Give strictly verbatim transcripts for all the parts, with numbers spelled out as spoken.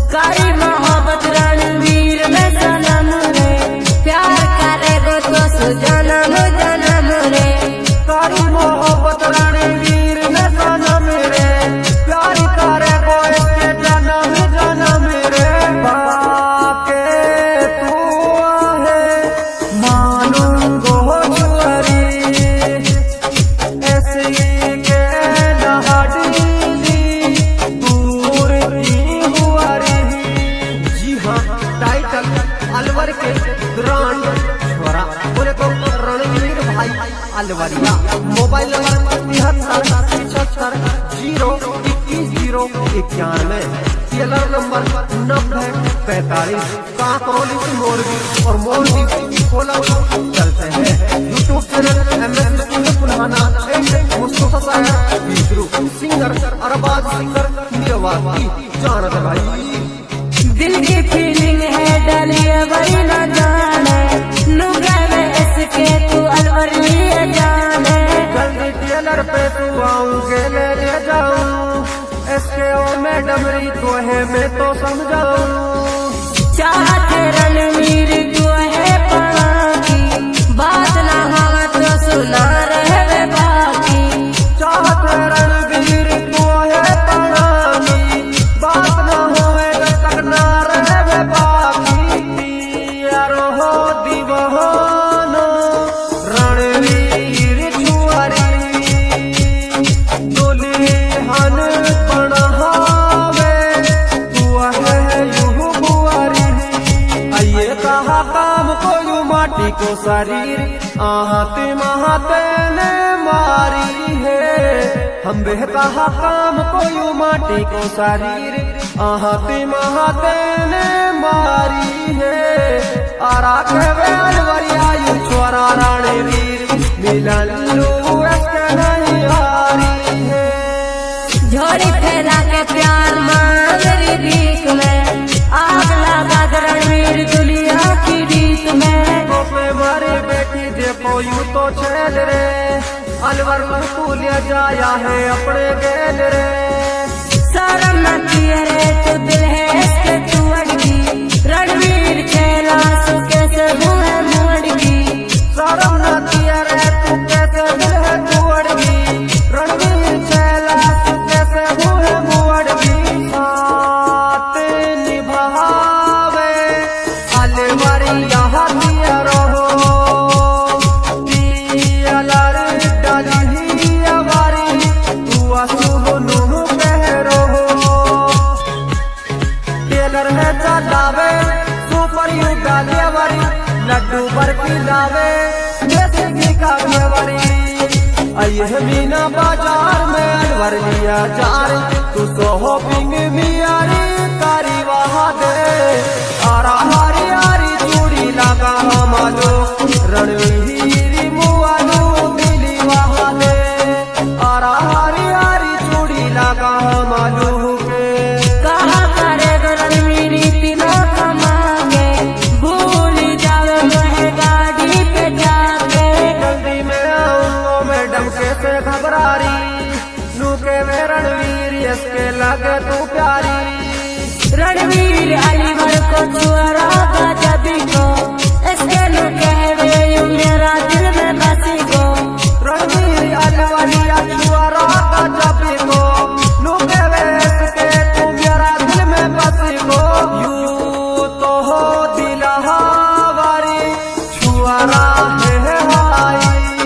कारी मोहब्बत रणवीर में सनम रे, प्यार करेगो तो सु जन्म जन्म रे। कारी मोहब्बत रणवीर में सनम रे, प्यार करेगो इसके जन्म जन्म रे। बाके तू है मानूंगो जुआरी, ऐसे के लहड़ी दूर की हुआरी। जी हाँ, टाइटल अलवर के ग्रांड छोरा बोले तो रणवीर भाई अलवरिया। मोबाइल नंबर तिहत्तर पिछहत्तर जीरो इक्कीस जीरो इक्यानवे, टेलर नंबर नब्बे पैतालीस, काकरोली से मोरबी और मोरबी से कोला चलते हैं। YouTube channel M S studio पुलाना, मुस्तफा बीसरू सिंगर अरबाज सिंगर निवासी जानत भाई। दिल की फीलिंग है डलिए वही न जाने, नुगे में इसके तू अलवर लिए जाने। जल्दी टेलर पे तू आऊंगे ले ले जाऊं, इसके ओ में डमरी तो है मैं तो समझाऊं। चाहते रणवीर तू है पाकी, बात ना हो तो सुना रहे बाकी। चाहते रणवीर तू है पाकी, बात ना होए तक ना रहे बाकी। यारो हो दीवानो रणवीर छुआरी, दुल्हन बनावे तू है यूं बुआरी। आइए कहा काम को यूं माटी को शरीर, आहते महाते ने मारी है। हम बे कहा काम को यूं माटी को शरीर, आहते महाते ने मारी है। आरा कहवे अलवरिया यू छोरा रणवीर, मिलन लू इसके नहीं हारी है। झोरी फैला के प्यार मांगरी भीख में, आग लगा रणवीर दुनिया की रीत में। पे मारे बेटी देखो यूं तो छेल रे, अलवर तू ले जाया है अपने गेल रे। शर्म न किए रे तू दिल है इसके तू अड़गी, रणवीर खेला सो कैसे मुँह मुड़गी। शर्म न किया रे तू कैसे दिल है तू अड़गी, रणवीर खेला तू कैसे मुँह मुड़गी। साथ निभावे अलवरिया दिया रहो, टेलर डाली अवारी तू असुनु कह रहो। टेलर है चलावे सुपर यू डाले वारी, लड्डू बर्फी लावे जैसे की काव्यवरी। आइए मीना बाजार में अलवर लिया जार, तू शॉपिंग मियारी कारी वहाँ दे। आरा हारी हारी चूड़ी लगा मालो, रणवीर मुआलू मिली वहाँ दे। आरा हारी हारी चूड़ी लगा मालू के। कहा करे रणवीर इतना कमागे, भूल जावे मैं गाड़ी पे जाके। जल्दी में आऊंगा मैडम कैसे घबरारी, नू के में रणवीर इसके लगे तू प्यारी। रणवीर अलवर को छुआ जबी को, इसके नु कहवे यूं मेरा दिल में बसी को। रणवीर अलवरिया छुआरा का जबी को, नू कहवे इसके तू मेरा दिल में बसी को। यूं तो हो दिल हवारी छुआरा है भाई,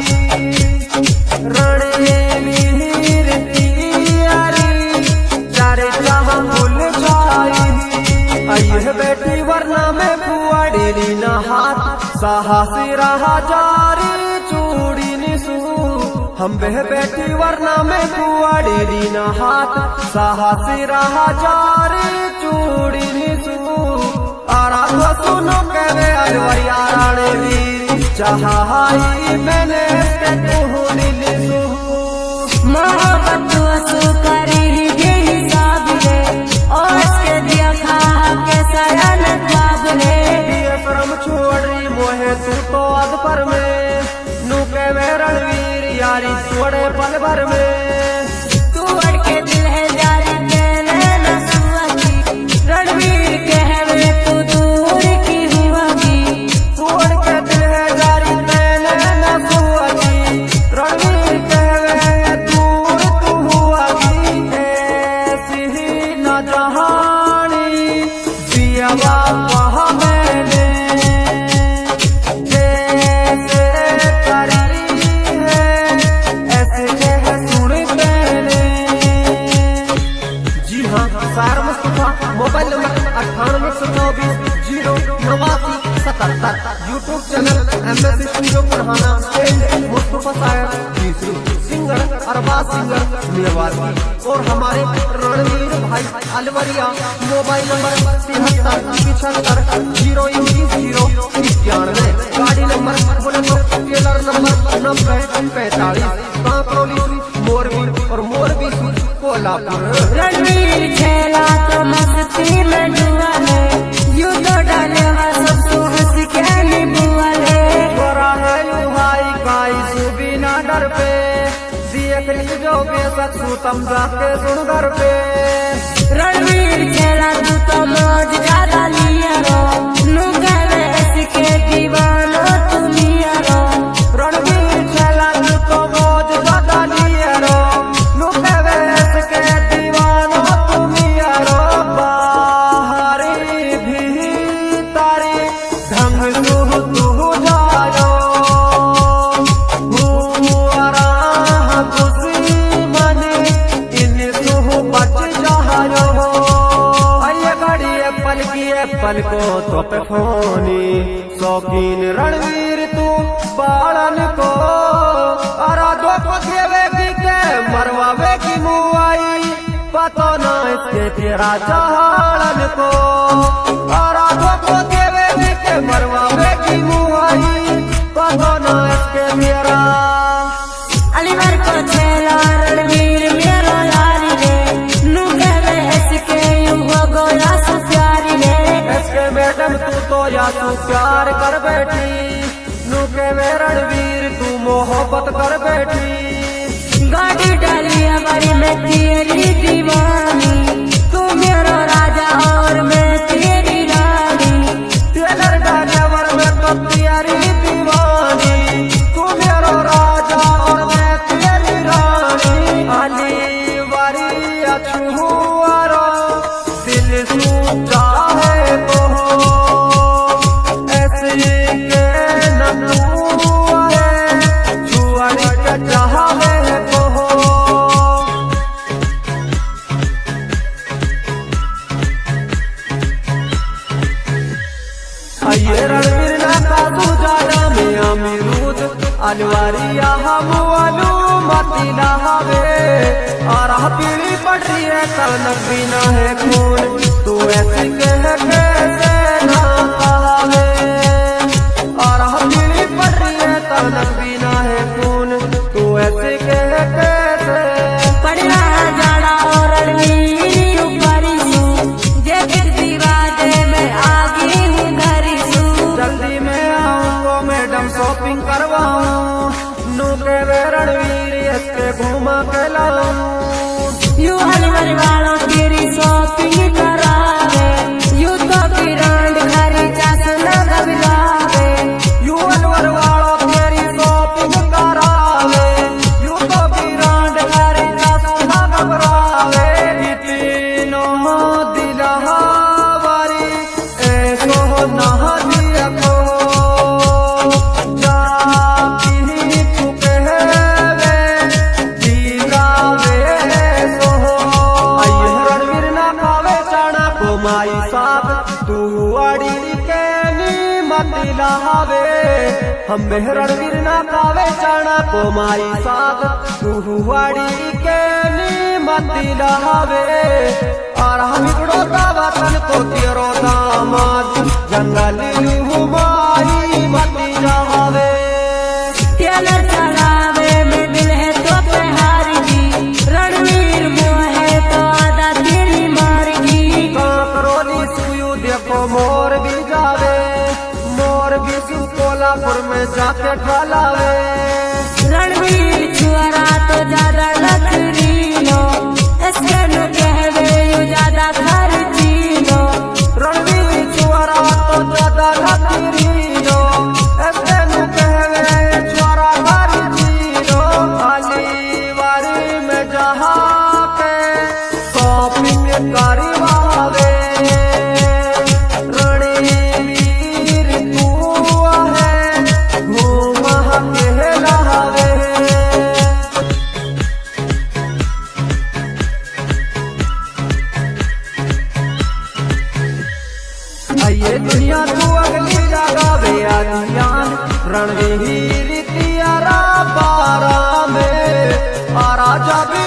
रणवीर तियारी चारे जहां भूल जाई। आइए बेटी वरना में बुआड़ी ना हाथ, साहसी रहा जारी चूड़ी निसू। हम बह बेटी वरना में बुआड़ी ना हाथ, साहसी रहा जारी चूड़ी निसू। आरा तो सुनो कहवे अलवरिया रणवीर, चाहाई मैंने इसके तू निसू। मोहब्बत तू करी ही हिसाब रे, और इसके दिया खा के सया न ख्वाब रे। दिए परम छोड़ी मोहे तू तो अध पर में, नू के में रणवीर यारी छोड़े पल भर में। तू अड़ के दिल है जारी के न सुअती रणवीर किया वहाँ मैंने जैसे करी है ऐसे है सुन मैंने। जी हाँ, सार मुस्तफा, मोबाइल नंबर अट्ठानवे सौ चौबीस जीरो नवासी सतहत्तर। YouTube channel M S studio पढ़ाना मुस्तफा सायर तीसरी सिंगर अरबाज सिंगर मेवाड़ी। और हमारे रणवीर भाई अलवरिया, मोबाइल नंबर तिहत्तर पिछहत्तर जीरो इक्कीस जीरो इक्यानवे। गाड़ी नंबर बोले तो टेलर नंबर नब्बे पैंतालीस कांकरोली मोरबी और मोरबी कोल्हापुर। रणवीर खेला तो मस्ती में डुआ ले, यू तो डाले सब तो हंस के निबुआ ले। गोरा है यू भाई काई सुबी ना डर पे, देख लीजो बेशक सुतम जाके सुन घर पे। रणवीर खेला तू तो मौज ज्यादा लिया रो, नुगले इसके दीवानो तुम यारो। रणवीर खेला तू तो मौज ज्यादा लिया रो, नुगले इसके दीवानो तुम यारो। बाहरी भीतरी ढंग तू तू जायो, हुआरा दुश्मन इन तू बच जायो। आइए घड़ी एप्पल की एप्पल को तो पे फोनी, शौकीन रणवीर तू बालन को अराधो को देवे के मरवावे की मुआई। पता ना इसके तेरा चालन को अराधो को देवे के मरवावे की मुआई। पता ना इसके मेरा अलीवर को खेला रणवीर मेरो यारी रे, नुगले इसके यू हो गोया सो प्यारी रे। इसके मैडम तू तो या तू प्यार कर बैठी, नुके में रणवीर तू मोहब्बत कर बैठी। गाड़ी डाली हमारी मैं तेरी दीवानी, तू मेरो राजा और मैं तेरी रानी। टेलर ड्राइवर में तो तेरी दीवानी, तू मेरो राजा और मैं तेरी रानी। अली वारी अछुआरो दिल तू चाहे तो ऐसे के नन्नू है छुआरी के चाहे तो। आइए रणवीर ना काबू जाना में अमीरूद अलवारिया हम वालू मती नहावे। और पीड़ी पड़ रही है कनक बिना है खून, तू ऐसी कह कैसे ना कहावे। और पीड़ी पड़ रही है कनक बिना है खून, तू ऐसी कह कैसे। पड़ रहा जाड़ा और रणवीर ऊपरी सू, जे दीवाजे में आगी हूँ घरी सू। जल्दी में आऊंगा मैडम शॉपिंग करवाऊं, नुके में रणवीर इसके घुमा के लाऊं। यू अलीवर वालों तेरी शॉपिंग करावे, यू तो ब्रांड खरीदा सुना घबरावे। यू अलवर वालों तेरी शॉपिंग करावे, यू तो ब्रांड खरीदा सुना घबरावे। तीनों दिलहारी ऐसो नहा दिया को जाती तू कहवे दिलावे सो। आइए रणवीर ना खावे चाणा को माई साथ, तू अड़ी के नी मती लहावे। हम रणवीर ना खावे चाणा को माई साथ, तू अड़ी के नी मती लहावे। और हम इकड़ो वतन को तेरो दामाद जंगली हुमाई मती लहावे। टेलर चलावे में दिल है तो प्यारी जी, रणवीर मोहे तो आधा तेरी मारगी। कांकरोली सुयू देखो मोर भी जावे, मोर भी सु कोल्हापुर में जाके ढलावे। रणवीर छुआरा तो ज्यादा नखरी लो, इसके नु कहवे यू ज्यादा खर्ची लो। रणवीर छुआरा तो ज्यादा नखरी लो, इसके नु कहवे छुआरा खर्ची लो। अली वारी में जहा के शॉपिंग करवावे, ये दुनिया तू अगली जगह वे आदियान रणवीर तियारा बारा में आ राजा